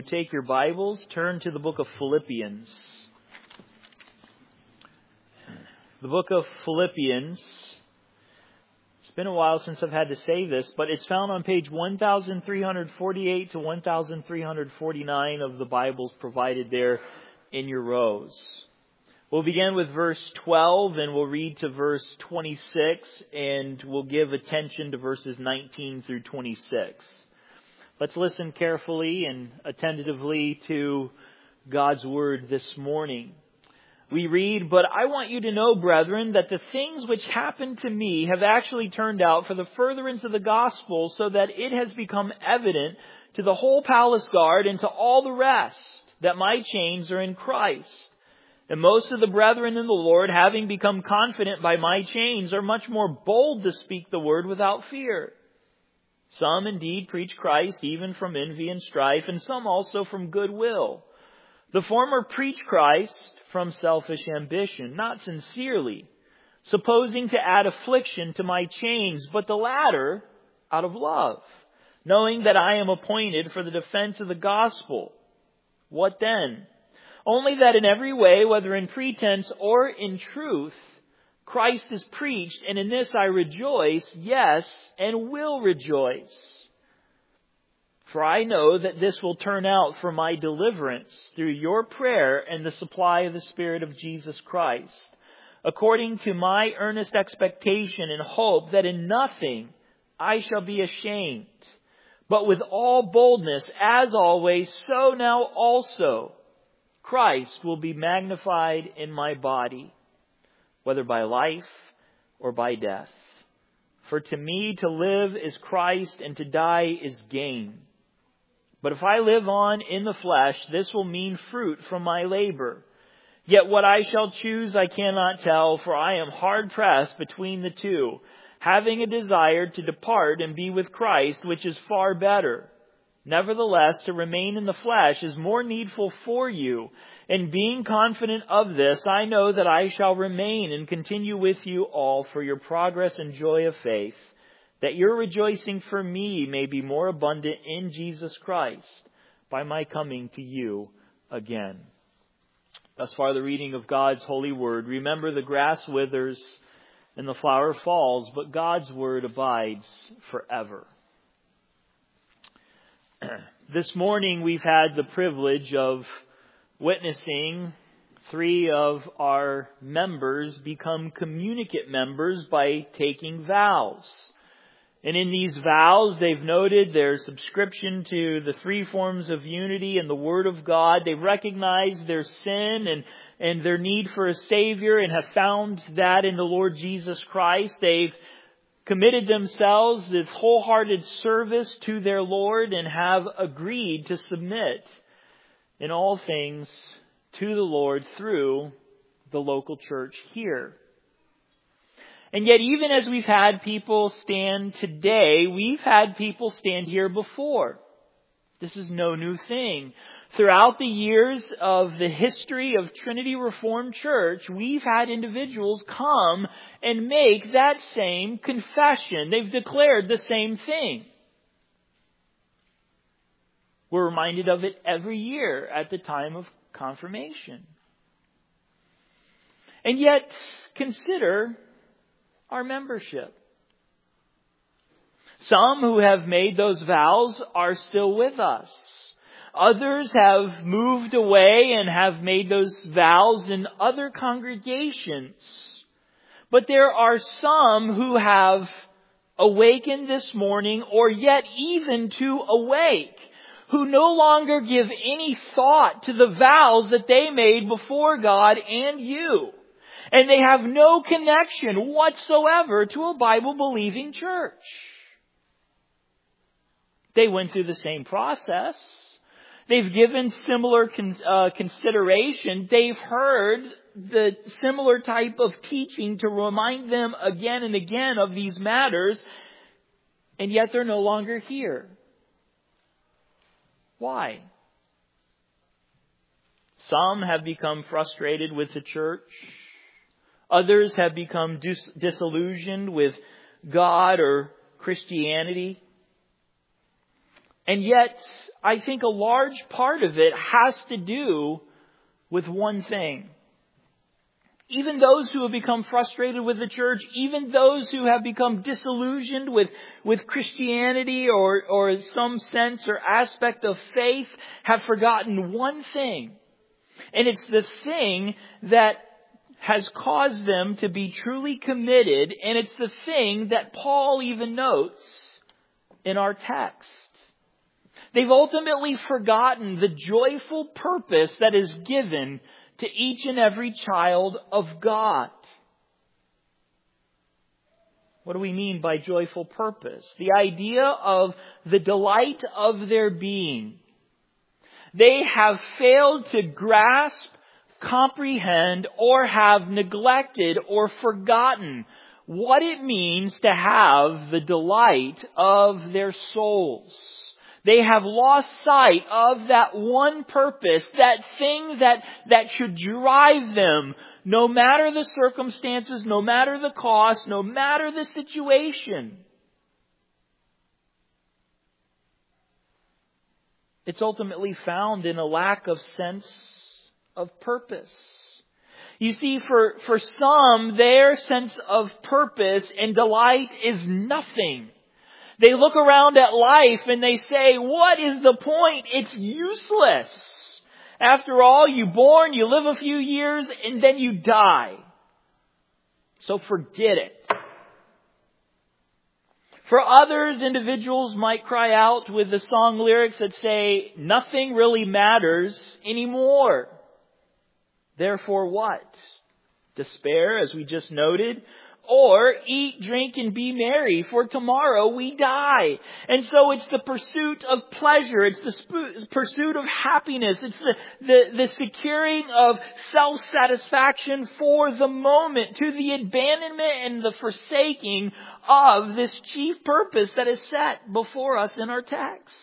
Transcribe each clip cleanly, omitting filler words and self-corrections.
Take your Bibles, turn to the book of Philippians. The book of Philippians. It's been a while since I've had to say this, but it's found on page 1348 to 1349 of the Bibles provided there in your rows. We'll begin with verse 12 and we'll read to verse 26 and we'll give attention to verses 19 through 26. Let's listen carefully and attentively to God's Word this morning. We read, "But I want you to know, brethren, that the things which happened to me have actually turned out for the furtherance of the gospel, so that it has become evident to the whole palace guard and to all the rest that my chains are in Christ. And most of the brethren in the Lord, having become confident by my chains, are much more bold to speak the word without fear. Some indeed preach Christ even from envy and strife, and some also from goodwill. The former preach Christ from selfish ambition, not sincerely, supposing to add affliction to my chains, but the latter out of love, knowing that I am appointed for the defense of the gospel. What then? Only that in every way, whether in pretense or in truth, Christ is preached, and in this I rejoice, yes, and will rejoice. For I know that this will turn out for my deliverance through your prayer and the supply of the Spirit of Jesus Christ, according to my earnest expectation and hope that in nothing I shall be ashamed, but with all boldness, as always, so now also Christ will be magnified in my body, whether by life or by death. For to me to live is Christ, and to die is gain. But if I live on in the flesh, this will mean fruit from my labor. Yet what I shall choose I cannot tell, for I am hard pressed between the two, having a desire to depart and be with Christ, which is far better. Nevertheless, to remain in the flesh is more needful for you. And being confident of this, I know that I shall remain and continue with you all for your progress and joy of faith, that your rejoicing for me may be more abundant in Jesus Christ by my coming to you again." Thus far the reading of God's holy word. Remember, the grass withers and the flower falls, but God's word abides forever. This morning we've had the privilege of witnessing 3 of our members become communicant members by taking vows. And in these vows, they've noted their subscription to the 3 forms of unity and the Word of God. They've recognized their sin and their need for a Savior and have found that in the Lord Jesus Christ. They've committed themselves with wholehearted service to their Lord and have agreed to submit in all things to the Lord through the local church here. And yet, even as we've had people stand today, we've had people stand here before. This is no new thing. Throughout the years of the history of Trinity Reformed Church, we've had individuals come and make that same confession. They've declared the same thing. We're reminded of it every year at the time of confirmation. And yet, consider our membership. Some who have made those vows are still with us. Others have moved away and have made those vows in other congregations. But there are some who have awakened this morning, or yet even to awake, who no longer give any thought to the vows that they made before God and you. And they have no connection whatsoever to a Bible-believing church. They went through the same process. They've given similar consideration. They've heard the similar type of teaching to remind them again and again of these matters. And yet they're no longer here. Why? Some have become frustrated with the church. Others have become disillusioned with God or Christianity. And yet, I think a large part of it has to do with one thing. Even those who have become frustrated with the church, even those who have become disillusioned with Christianity or some sense or aspect of faith, have forgotten one thing. And it's the thing that has caused them to be truly committed, and it's the thing that Paul even notes in our text. They've ultimately forgotten the joyful purpose that is given to each and every child of God. What do we mean by joyful purpose? The idea of the delight of their being. They have failed to grasp, comprehend, or have neglected or forgotten what it means to have the delight of their souls. They have lost sight of that one purpose, that thing that should drive them, no matter the circumstances, no matter the cost, no matter the situation. It's ultimately found in a lack of sense of purpose. You see, for some, their sense of purpose and delight is nothing. They look around at life and they say, what is the point? It's useless. After all, you're born, you live a few years, and then you die. So forget it. For others, individuals might cry out with the song lyrics that say, nothing really matters anymore. Therefore what? Despair, as we just noted. Or eat, drink, and be merry, for tomorrow we die. And so it's the pursuit of pleasure. It's the pursuit of happiness. It's the securing of self-satisfaction for the moment, to the abandonment and the forsaking of this chief purpose that is set before us in our text.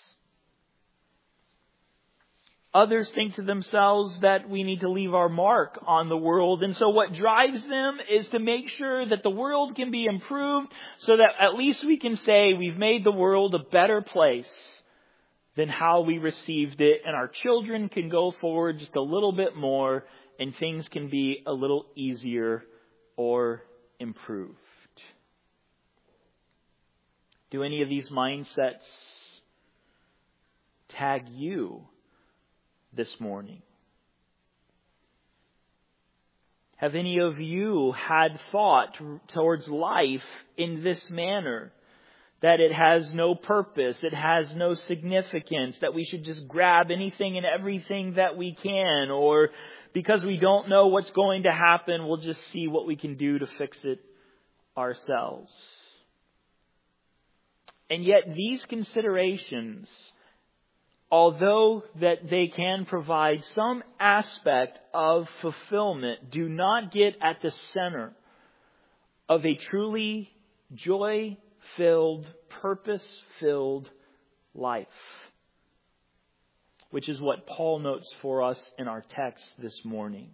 Others think to themselves that we need to leave our mark on the world. And so what drives them is to make sure that the world can be improved so that at least we can say we've made the world a better place than how we received it. And our children can go forward just a little bit more and things can be a little easier or improved. Do any of these mindsets tag you this morning? Have any of you had thought towards life in this manner? That it has no purpose, it has no significance, that we should just grab anything and everything that we can, or because we don't know what's going to happen, we'll just see what we can do to fix it ourselves. And yet these considerations, although that they can provide some aspect of fulfillment, do not get at the center of a truly joy-filled, purpose-filled life, which is what Paul notes for us in our text this morning.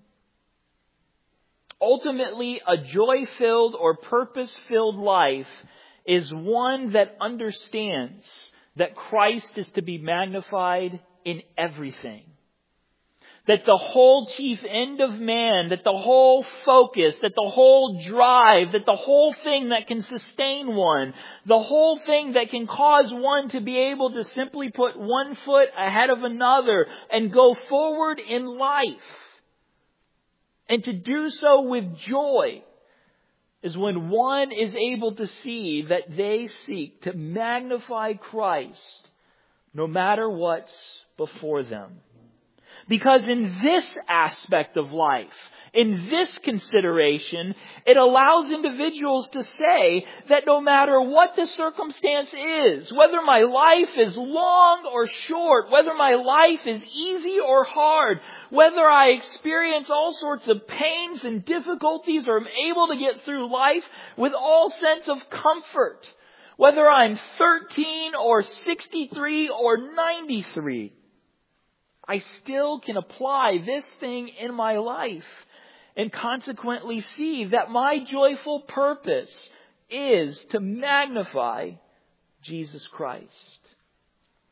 Ultimately, a joy-filled or purpose-filled life is one that understands that Christ is to be magnified in everything. That the whole chief end of man, that the whole focus, that the whole drive, that the whole thing that can sustain one, the whole thing that can cause one to be able to simply put one foot ahead of another and go forward in life, and to do so with joy, is when one is able to see that they seek to magnify Christ no matter what's before them. Because in this aspect of life, in this consideration, it allows individuals to say that no matter what the circumstance is, whether my life is long or short, whether my life is easy or hard, whether I experience all sorts of pains and difficulties or am able to get through life with all sense of comfort, whether I'm 13 or 63 or 93, I still can apply this thing in my life and consequently see that my joyful purpose is to magnify Jesus Christ.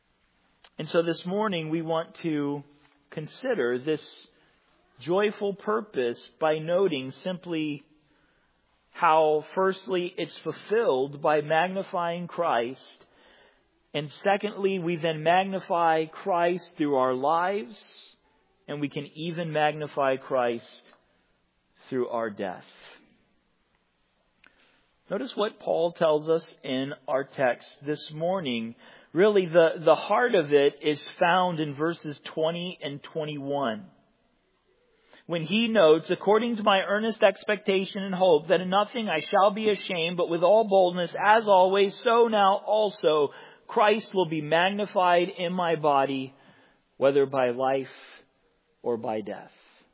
And so this morning we want to consider this joyful purpose by noting simply how, firstly, it's fulfilled by magnifying Christ. And secondly, we then magnify Christ through our lives. And we can even magnify Christ through our death. Notice what Paul tells us in our text this morning. Really, the heart of it is found in verses 20 and 21. When he notes, according to my earnest expectation and hope, that in nothing I shall be ashamed, but with all boldness, as always, so now also Christ will be magnified in my body, whether by life or by death.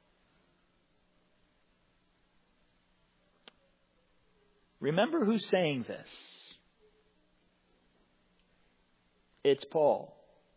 Remember who's saying this. It's Paul.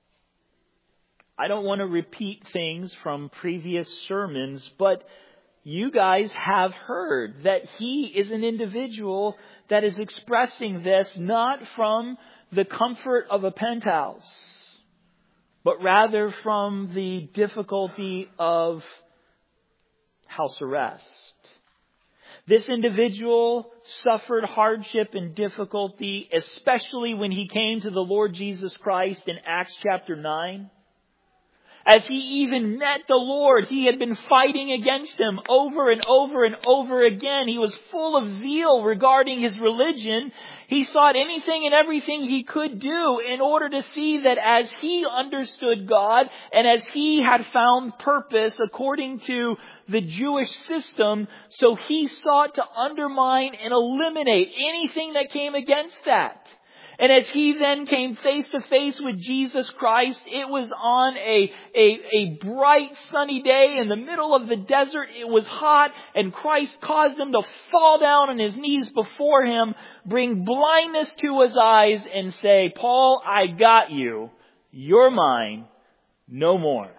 I don't want to repeat things from previous sermons, but you guys have heard that he is an individual that is expressing this not from the comfort of a penthouse, but rather from the difficulty of house arrest. This individual suffered hardship and difficulty, especially when he came to the Lord Jesus Christ in Acts chapter 9. As he even met the Lord, he had been fighting against him over and over and over again. He was full of zeal regarding his religion. He sought anything and everything he could do in order to see that as he understood God and as he had found purpose according to the Jewish system, so he sought to undermine and eliminate anything that came against that. And as he then came face to face with Jesus Christ, it was on a bright sunny day in the middle of the desert. It was hot, and Christ caused him to fall down on his knees before him, bring blindness to his eyes, and say, Paul, I got you. You're mine. No more.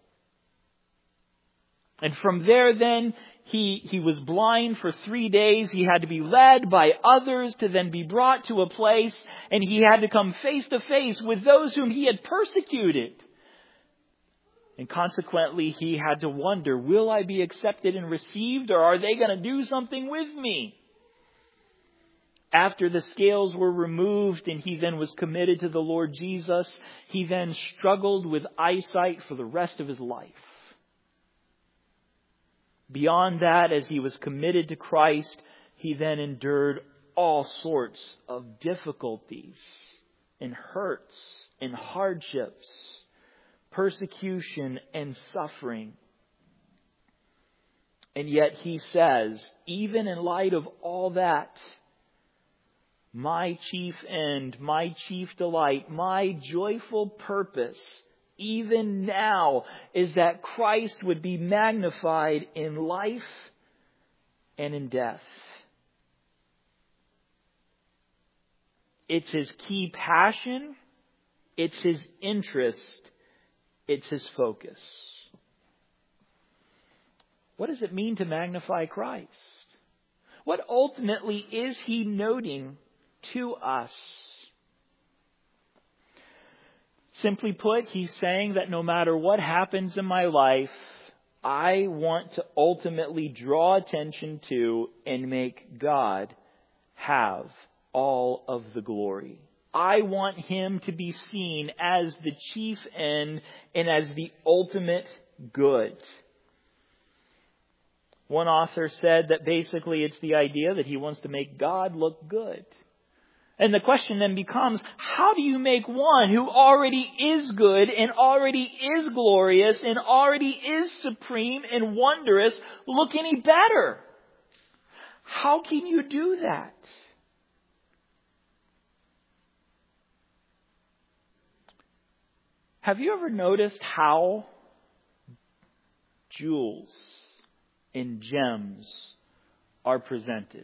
And from there then, he was blind for 3 days. He had to be led by others to then be brought to a place, and he had to come face to face with those whom he had persecuted. And consequently, he had to wonder, will I be accepted and received, or are they going to do something with me? After the scales were removed and he then was committed to the Lord Jesus, he then struggled with eyesight for the rest of his life. Beyond that, as he was committed to Christ, he then endured all sorts of difficulties and hurts and hardships, persecution and suffering. And yet he says, even in light of all that, my chief end, my chief delight, my joyful purpose, even now, is that Christ would be magnified in life and in death. It's his key passion. It's his interest. It's his focus. What does it mean to magnify Christ? What ultimately is he noting to us? Simply put, he's saying that no matter what happens in my life, I want to ultimately draw attention to and make God have all of the glory. I want him to be seen as the chief end and as the ultimate good. One author said that basically it's the idea that he wants to make God look good. And the question then becomes, how do you make one who already is good and already is glorious and already is supreme and wondrous look any better? How can you do that? Have you ever noticed how jewels and gems are presented?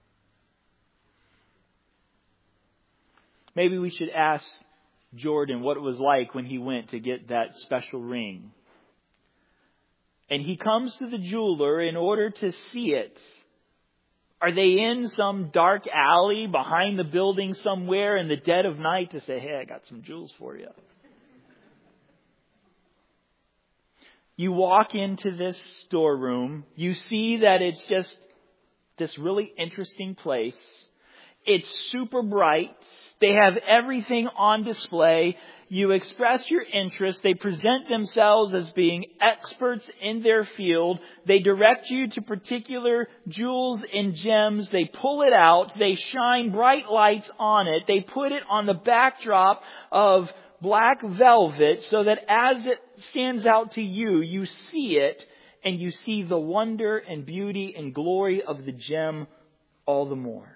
Maybe we should ask Jordan what it was like when he went to get that special ring. And he comes to the jeweler in order to see it. Are they in some dark alley behind the building somewhere in the dead of night to say, hey, I got some jewels for you? You walk into this storeroom. You see that it's just this really interesting place. It's super bright. They have everything on display. You express your interest. They present themselves as being experts in their field. They direct you to particular jewels and gems. They pull it out. They shine bright lights on it. They put it on the backdrop of black velvet so that as it stands out to you, you see it and you see the wonder and beauty and glory of the gem all the more.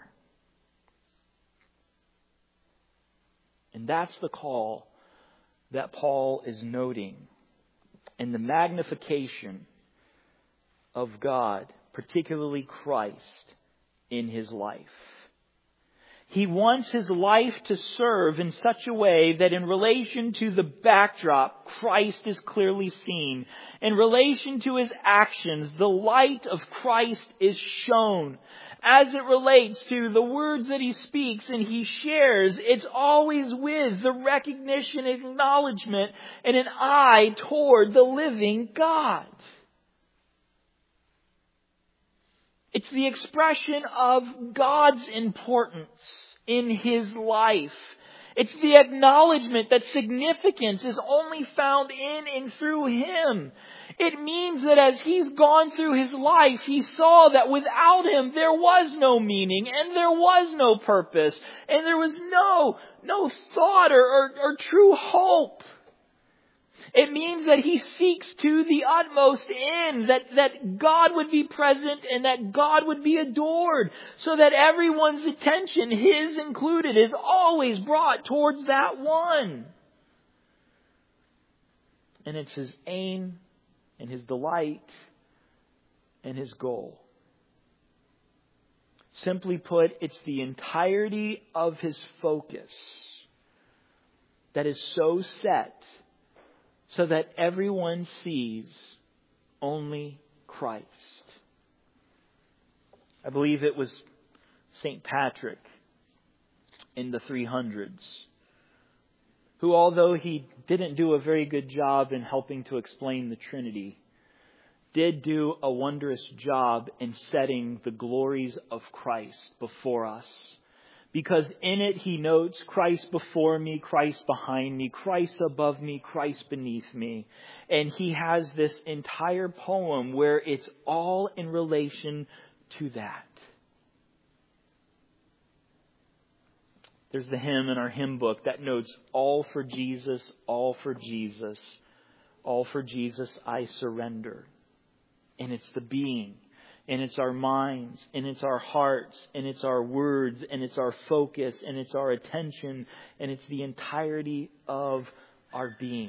And that's the call that Paul is noting in the magnification of God, particularly Christ, in his life. He wants his life to serve in such a way that in relation to the backdrop, Christ is clearly seen. In relation to his actions, the light of Christ is shown. As it relates to the words that he speaks and he shares, it's always with the recognition and acknowledgement and an eye toward the living God. It's the expression of God's importance in his life. It's the acknowledgement that significance is only found in and through him. It means that as he's gone through his life, he saw that without him there was no meaning and there was no purpose and there was no thought or true hope. It means that he seeks to the utmost end, that God would be present and that God would be adored, so that everyone's attention, his included, is always brought towards that one. And it's his aim and his delight and his goal. Simply put, it's the entirety of his focus that is so set so that everyone sees only Christ. I believe it was St. Patrick in the 300s, who, although he didn't do a very good job in helping to explain the Trinity, did do a wondrous job in setting the glories of Christ before us. Because in it he notes Christ before me, Christ behind me, Christ above me, Christ beneath me. And he has this entire poem where it's all in relation to that. There's the hymn in our hymn book that notes, all for Jesus, all for Jesus, all for Jesus I surrender. And it's the being. And it's our minds, and it's our hearts, and it's our words, and it's our focus, and it's our attention, and it's the entirety of our being.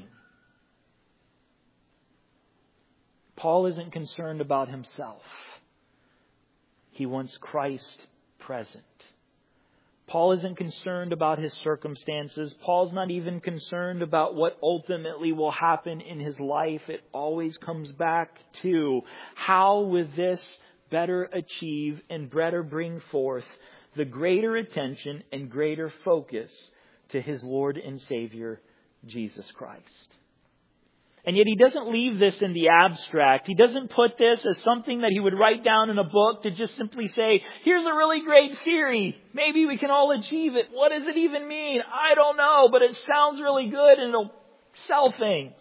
Paul isn't concerned about himself. He wants Christ present. Paul isn't concerned about his circumstances. Paul's not even concerned about what ultimately will happen in his life. It always comes back to how with this better achieve and better bring forth the greater attention and greater focus to his Lord and Savior, Jesus Christ. And yet he doesn't leave this in the abstract. He doesn't put this as something that he would write down in a book to just simply say, here's a really great theory. Maybe we can all achieve it. What does it even mean? I don't know, but it sounds really good and it'll sell things.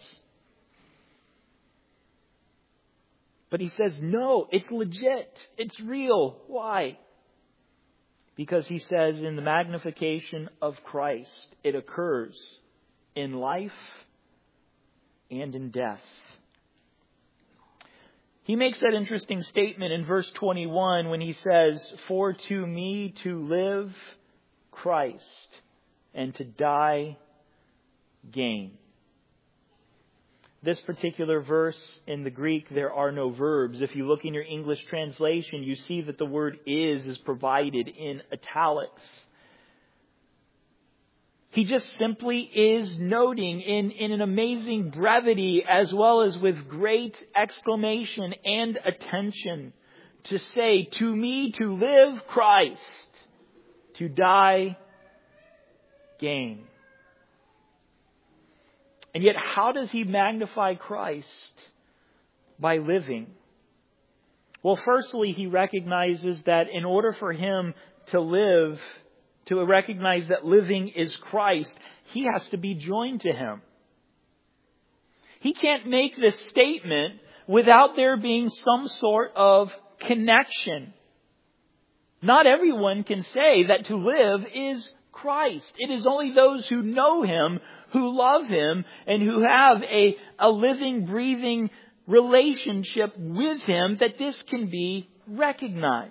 But he says, no, it's legit. It's real. Why? Because he says in the magnification of Christ, it occurs in life and in death. He makes that interesting statement in verse 21 when he says, for to me to live, Christ, and to die, gain. This particular verse in the Greek, there are no verbs. If you look in your English translation, you see that the word is provided in italics. He just simply is noting in an amazing brevity as well as with great exclamation and attention to say, to me to live, Christ, to die, gain. And yet, how does he magnify Christ? by living? Well, firstly, he recognizes that in order for him to live, to recognize that living is Christ, he has to be joined to Him. He can't make this statement without there being some sort of connection. Not everyone can say that to live is Christ. It is only those who know Him, who love Him, and who have a living, breathing relationship with Him that this can be recognized.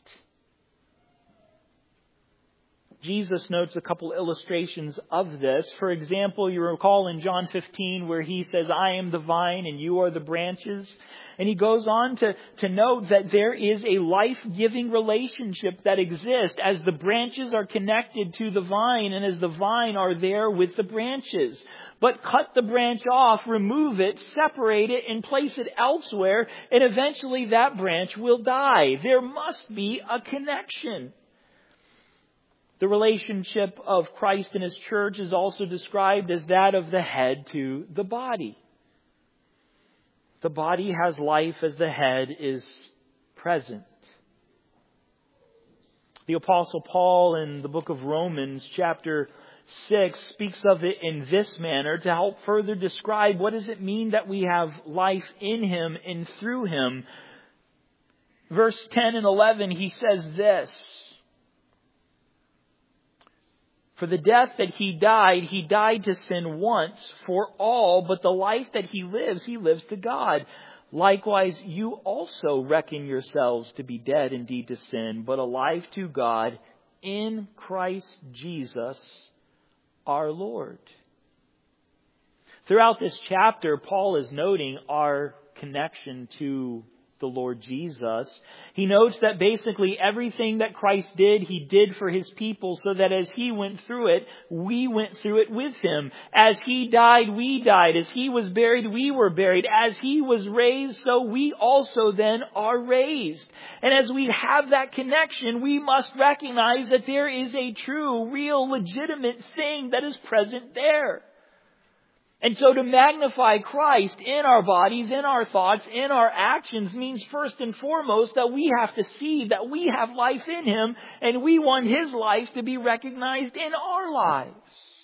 Jesus notes a couple illustrations of this. For example, you recall in John 15 where He says, I am the vine and you are the branches. And He goes on to note that there is a life-giving relationship that exists as the branches are connected to the vine and as the vine are there with the branches. But cut the branch off, remove it, separate it, and place it elsewhere, and eventually that branch will die. There must be a connection. The relationship of Christ and His church is also described as that of the head to the body. The body has life as the head is present. The Apostle Paul in the book of Romans chapter 6 speaks of it in this manner to help further describe what does it mean that we have life in Him and through Him. Verse 10 and 11, he says this. For the death that He died to sin once for all, but the life that He lives to God. Likewise, you also reckon yourselves to be dead indeed to sin, but alive to God in Christ Jesus our Lord. Throughout this chapter, Paul is noting our connection to the Lord Jesus. He notes that basically everything that Christ did, He did for His people so that as He went through it, we went through it with Him. As He died, we died. As He was buried, we were buried. As He was raised, so we also then are raised. And as we have that connection, we must recognize that there is a true, real, legitimate thing that is present there. And so to magnify Christ in our bodies, in our thoughts, in our actions means first and foremost that we have to see that we have life in Him and we want His life to be recognized in our lives.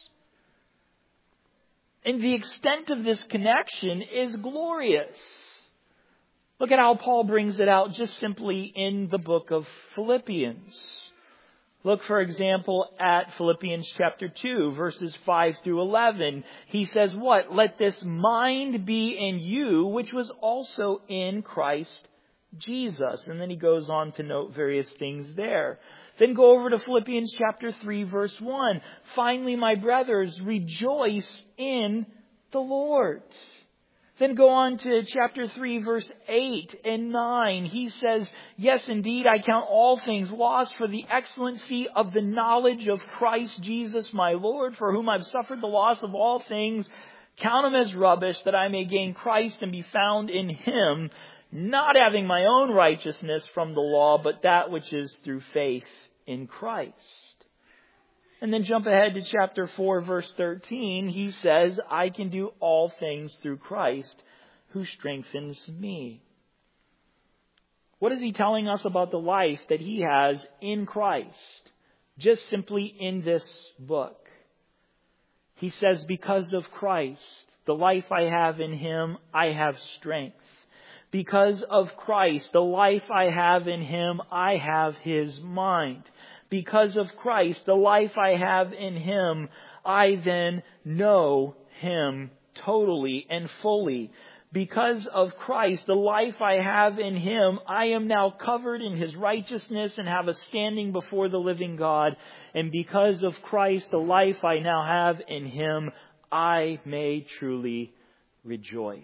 And the extent of this connection is glorious. Look at how Paul brings it out just simply in the book of Philippians. Look, for example, at Philippians chapter 2, verses 5 through 11. He says what? Let this mind be in you, which was also in Christ Jesus. And then he goes on to note various things there. Then go over to Philippians chapter 3, verse 1. Finally, my brothers, rejoice in the Lord. Then go on to chapter 3, verse 8 and 9. He says, yes, indeed, I count all things lost for the excellency of the knowledge of Christ Jesus my Lord, for whom I've suffered the loss of all things. Count them as rubbish, that I may gain Christ and be found in Him, not having my own righteousness from the law, but that which is through faith in Christ. And then jump ahead to chapter 4, verse 13. He says, I can do all things through Christ who strengthens me. What is he telling us about the life that he has in Christ? Just simply in this book. He says, because of Christ, the life I have in Him, I have strength. Because of Christ, the life I have in Him, I have His mind. Because of Christ, the life I have in Him, I then know Him totally and fully. Because of Christ, the life I have in Him, I am now covered in His righteousness and have a standing before the living God. And because of Christ, the life I now have in Him, I may truly rejoice.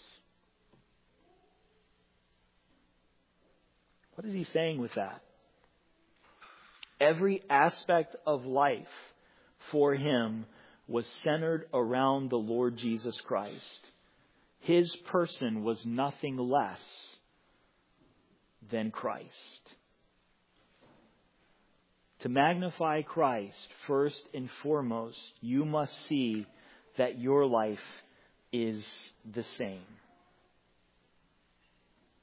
What is he saying with that? Every aspect of life for him was centered around the Lord Jesus Christ. His person was nothing less than Christ. To magnify Christ, first and foremost, you must see that your life is the same.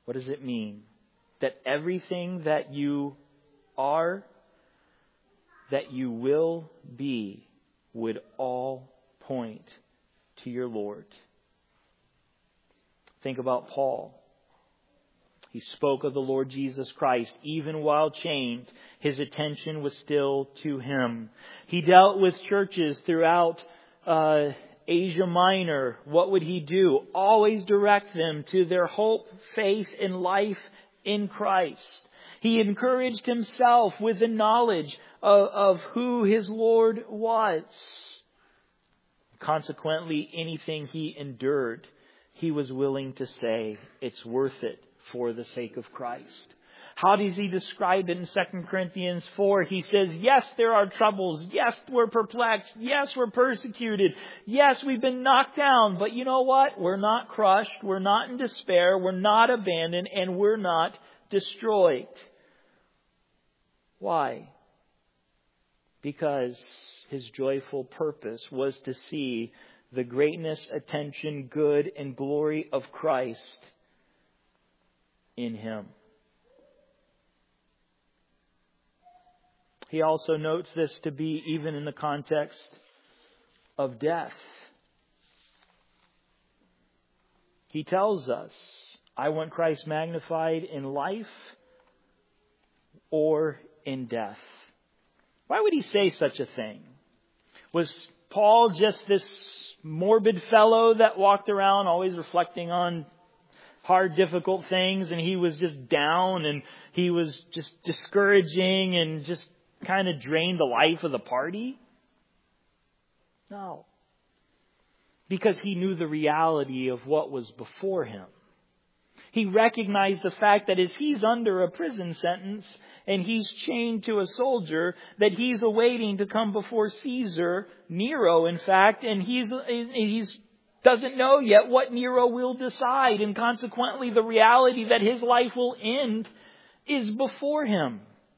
What does it mean? That everything that you are, that you will be, would all point to your Lord. Think about Paul. He spoke of the Lord Jesus Christ. Even while chained, his attention was still to Him. He dealt with churches throughout Asia Minor. What would he do? Always direct them to their hope, faith, and life in Christ. He encouraged himself with the knowledge of who his Lord was. Consequently, anything he endured, he was willing to say, it's worth it for the sake of Christ. How does he describe it in 2 Corinthians 4? He says, yes, there are troubles. Yes, we're perplexed. Yes, we're persecuted. Yes, we've been knocked down. But you know what? We're not crushed. We're not in despair. We're not abandoned. And we're not destroyed. Why? Because his joyful purpose was to see the greatness, attention, good, and glory of Christ in him. He also notes this to be even in the context of death. He tells us, I want Christ magnified in life or in death. Why would he say such a thing? Was Paul just this morbid fellow that walked around always reflecting on hard, difficult things, and he was just down and he was just discouraging and just kind of drained the life of the party? No. Because he knew the reality of what was before him. He recognized the fact that as he's under a prison sentence and he's chained to a soldier, that he's awaiting to come before Caesar, Nero in fact, and he's doesn't know yet what Nero will decide, and consequently the reality that his life will end is before him.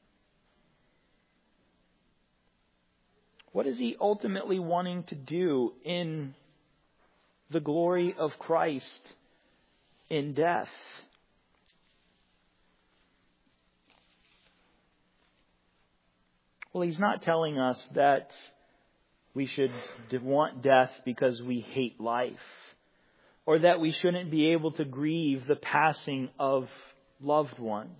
What is he ultimately wanting to do in the glory of Christ in death? Well, he's not telling us that we should want death because we hate life, or that we shouldn't be able to grieve the passing of loved ones.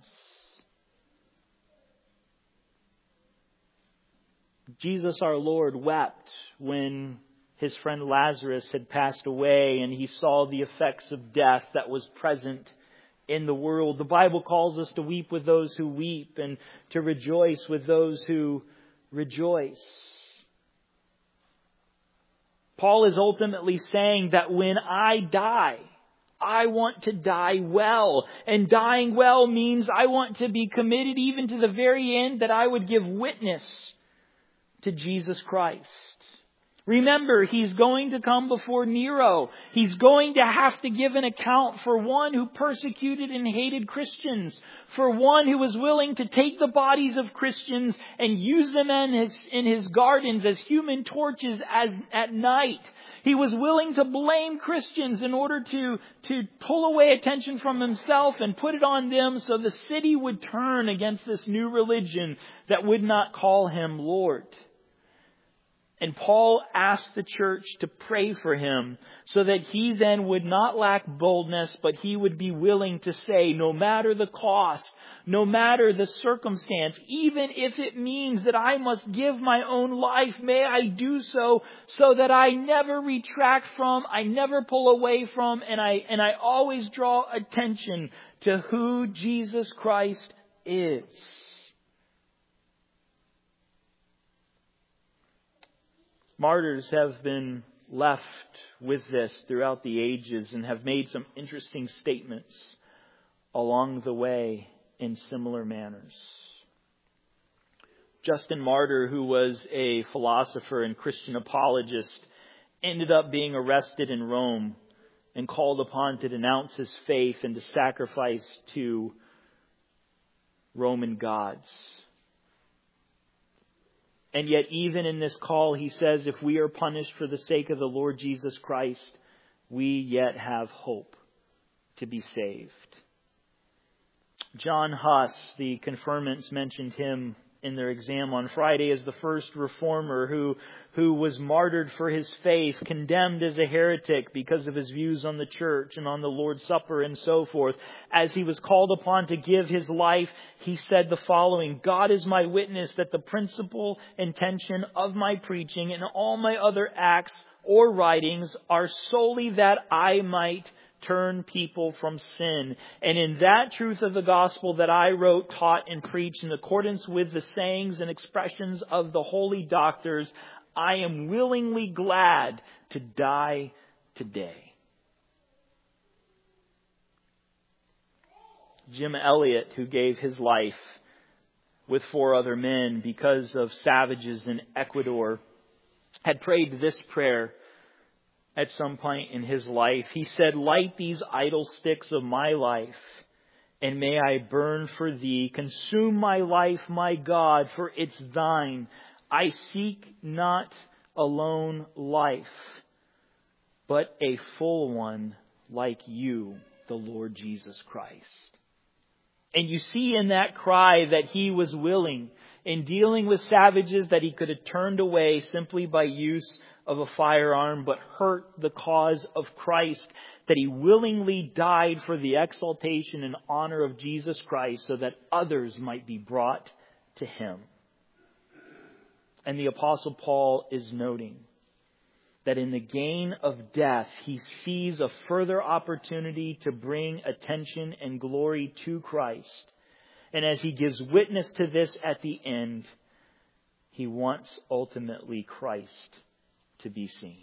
Jesus our Lord wept when his friend Lazarus had passed away and he saw the effects of death that was present in the world. The Bible calls us to weep with those who weep and to rejoice with those who rejoice. Paul is ultimately saying that when I die, I want to die well. And dying well means I want to be committed even to the very end, that I would give witness to Jesus Christ. Remember, he's going to come before Nero. He's going to have to give an account for one who persecuted and hated Christians, for one who was willing to take the bodies of Christians and use them in his gardens as human torches at night. He was willing to blame Christians in order to pull away attention from himself and put it on them so the city would turn against this new religion that would not call him Lord. And Paul asked the church to pray for him so that he then would not lack boldness, but he would be willing to say, no matter the cost, no matter the circumstance, even if it means that I must give my own life, may I do so that I never retract from, I never pull away from, and I always draw attention to who Jesus Christ is. Martyrs have been left with this throughout the ages and have made some interesting statements along the way in similar manners. Justin Martyr, who was a philosopher and Christian apologist, ended up being arrested in Rome and called upon to denounce his faith and to sacrifice to Roman gods. And yet even in this call, he says, if we are punished for the sake of the Lord Jesus Christ, we yet have hope to be saved. John Huss, the confirmants mentioned him in their exam on Friday as the first reformer who was martyred for his faith, condemned as a heretic because of his views on the church and on the Lord's Supper and so forth. As he was called upon to give his life, he said the following: "God is my witness that the principal intention of my preaching and all my other acts or writings are solely that I might turn people from sin. And in that truth of the gospel that I wrote, taught, and preached in accordance with the sayings and expressions of the holy doctors, I am willingly glad to die today." Jim Elliot, who gave his life with 4 other men because of savages in Ecuador, had prayed this prayer at some point in his life. He said, "Light these idle sticks of my life, and may I burn for thee. Consume my life, my God, for it's thine. I seek not alone life, but a full one like you, the Lord Jesus Christ." And you see in that cry that he was willing, in dealing with savages that he could have turned away simply by use of a firearm, but hurt the cause of Christ, that he willingly died for the exaltation and honor of Jesus Christ so that others might be brought to him. And the Apostle Paul is noting that in the gain of death, he sees a further opportunity to bring attention and glory to Christ. And as he gives witness to this at the end, he wants ultimately Christ to be seen.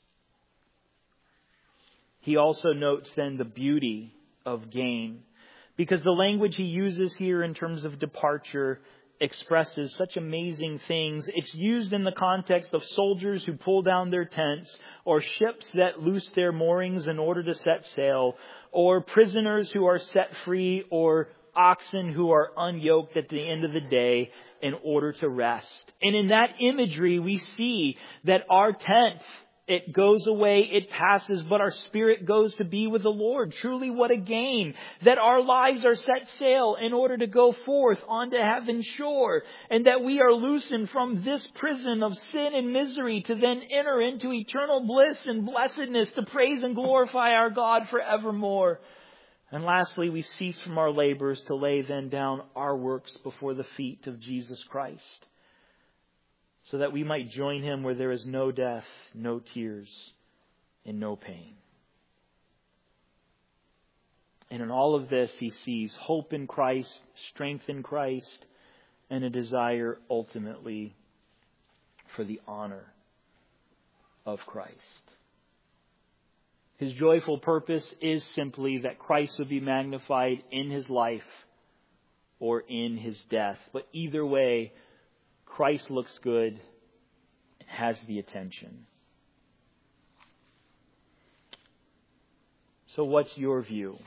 He also notes then the beauty of gain, because the language he uses here in terms of departure expresses such amazing things. It's used in the context of soldiers who pull down their tents, or ships that loose their moorings in order to set sail, or prisoners who are set free, or oxen who are unyoked at the end of the day in order to rest. And in that imagery, we see that our tent, it goes away, it passes, but our spirit goes to be with the Lord. Truly, what a gain that our lives are set sail in order to go forth onto heaven's shore, and that we are loosened from this prison of sin and misery to then enter into eternal bliss and blessedness to praise and glorify our God forevermore. And lastly, we cease from our labors to lay then down our works before the feet of Jesus Christ, so that we might join him where there is no death, no tears, and no pain. And in all of this, he sees hope in Christ, strength in Christ, and a desire ultimately for the honor of Christ. His joyful purpose is simply that Christ would be magnified in his life or in his death. But either way, Christ looks good and has the attention. So what's your view?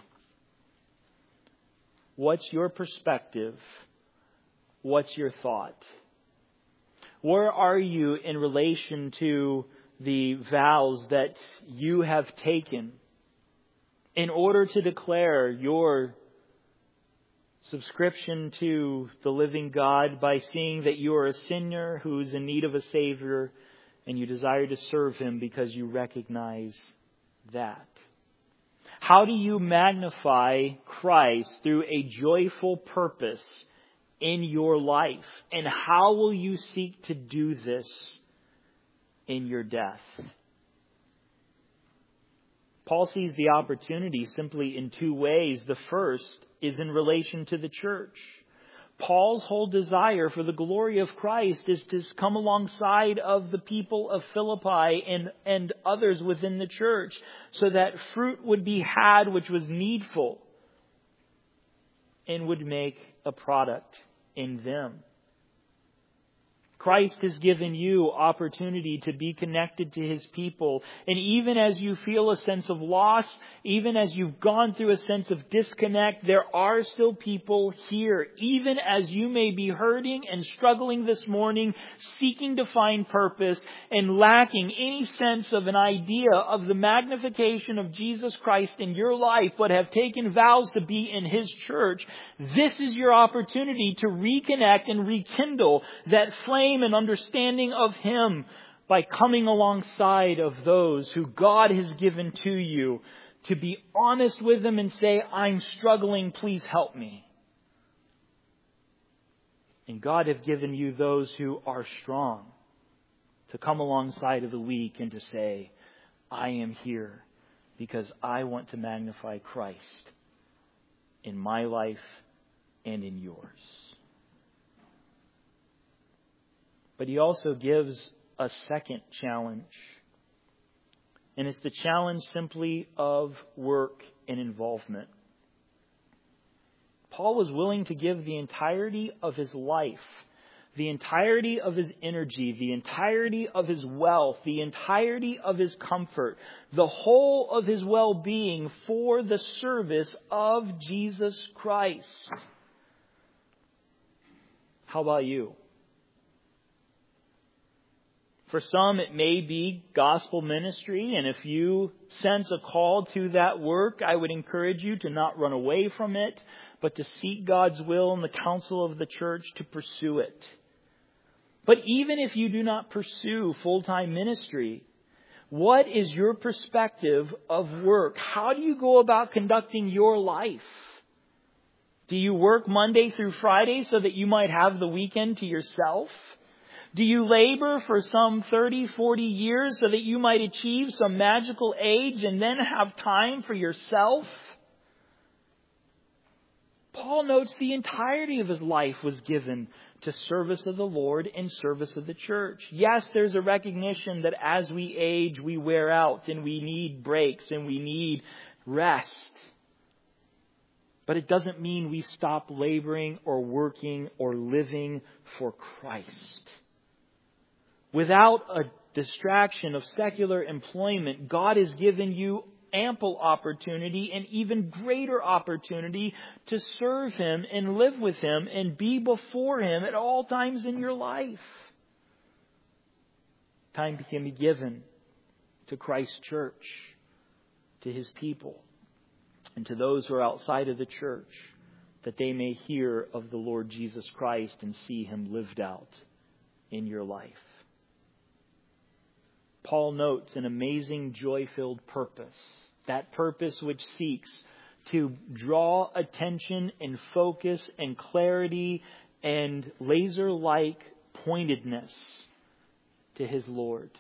What's your perspective? What's your thought? Where are you in relation to the vows that you have taken in order to declare your subscription to the living God by seeing that you are a sinner who is in need of a Savior and you desire to serve him because you recognize that? How do you magnify Christ through a joyful purpose in your life? And how will you seek to do this in your death? Paul sees the opportunity simply in 2 ways. The first is in relation to the church. Paul's whole desire for the glory of Christ is to come alongside of the people of Philippi and others within the church, so that fruit would be had which was needful and would make a product in them. Christ has given you opportunity to be connected to His people. And even as you feel a sense of loss, even as you've gone through a sense of disconnect, there are still people here. Even as you may be hurting and struggling this morning, seeking to find purpose and lacking any sense of an idea of the magnification of Jesus Christ in your life, but have taken vows to be in His church, this is your opportunity to reconnect and rekindle that flame and understanding of Him by coming alongside of those who God has given to you, to be honest with them and say, I'm struggling, please help me. And God have given you those who are strong to come alongside of the weak and to say, I am here because I want to magnify Christ in my life and in yours. But He also gives a second challenge. And it's the challenge simply of work and involvement. Paul was willing to give the entirety of his life, the entirety of his energy, the entirety of his wealth, the entirety of his comfort, the whole of his well-being for the service of Jesus Christ. How about you? For some, it may be gospel ministry, and if you sense a call to that work, I would encourage you to not run away from it, but to seek God's will and the counsel of the church to pursue it. But even if you do not pursue full-time ministry, what is your perspective of work? How do you go about conducting your life? Do you work Monday through Friday so that you might have the weekend to yourself? Do you labor for some 30, 40 years so that you might achieve some magical age and then have time for yourself? Paul notes the entirety of his life was given to service of the Lord and service of the church. Yes, there's a recognition that as we age, we wear out and we need breaks and we need rest. But it doesn't mean we stop laboring or working or living for Christ. Without a distraction of secular employment, God has given you ample opportunity and even greater opportunity to serve Him and live with Him and be before Him at all times in your life. Time can be given to Christ's church, to His people, and to those who are outside of the church, that they may hear of the Lord Jesus Christ and see Him lived out in your life. Paul notes an amazing joy-filled purpose. That purpose which seeks to draw attention and focus and clarity and laser-like pointedness to His Lord.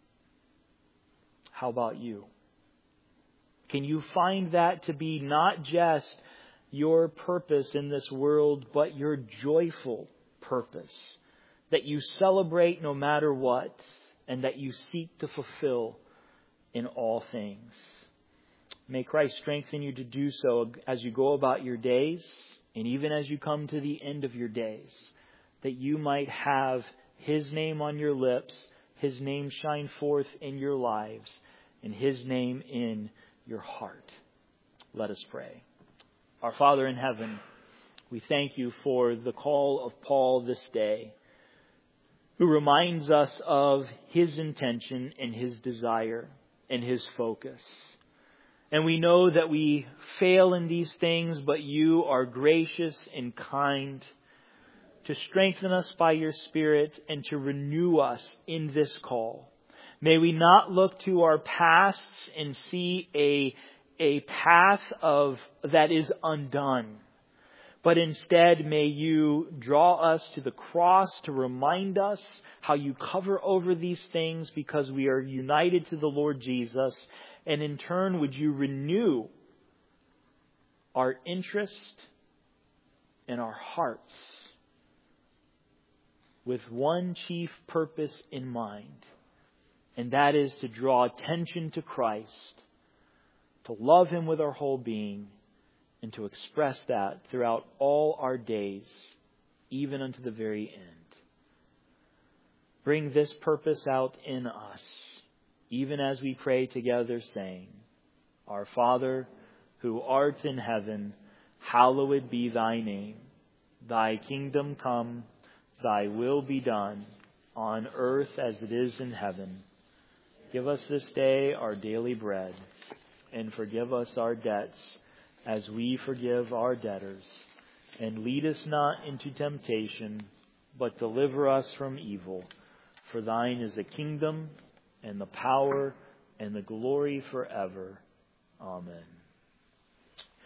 How about you? Can you find that to be not just your purpose in this world, but your joyful purpose? That you celebrate no matter what, and that you seek to fulfill in all things. May Christ strengthen you to do so as you go about your days, and even as you come to the end of your days, that you might have His name on your lips, His name shine forth in your lives, and His name in your heart. Let us pray. Our Father in heaven, we thank You for the call of Paul this day, who reminds us of his intention and his desire and his focus. And we know that we fail in these things, but You are gracious and kind to strengthen us by Your Spirit and to renew us in this call. May we not look to our pasts and see a path that is undone. But instead, may You draw us to the cross to remind us how You cover over these things because we are united to the Lord Jesus. And in turn, would You renew our interest and our hearts with one chief purpose in mind. And that is to draw attention to Christ, to love Him with our whole being, and to express that throughout all our days, even unto the very end. bring this purpose out in us, even as we pray together, saying, Our Father, who art in heaven, hallowed be thy name. Thy kingdom come, thy will be done, on earth as it is in heaven. Give us this day our daily bread, and forgive us our debts as we forgive our debtors. And lead us not into temptation, but deliver us from evil. For thine is the kingdom, and the power, and the glory forever. Amen.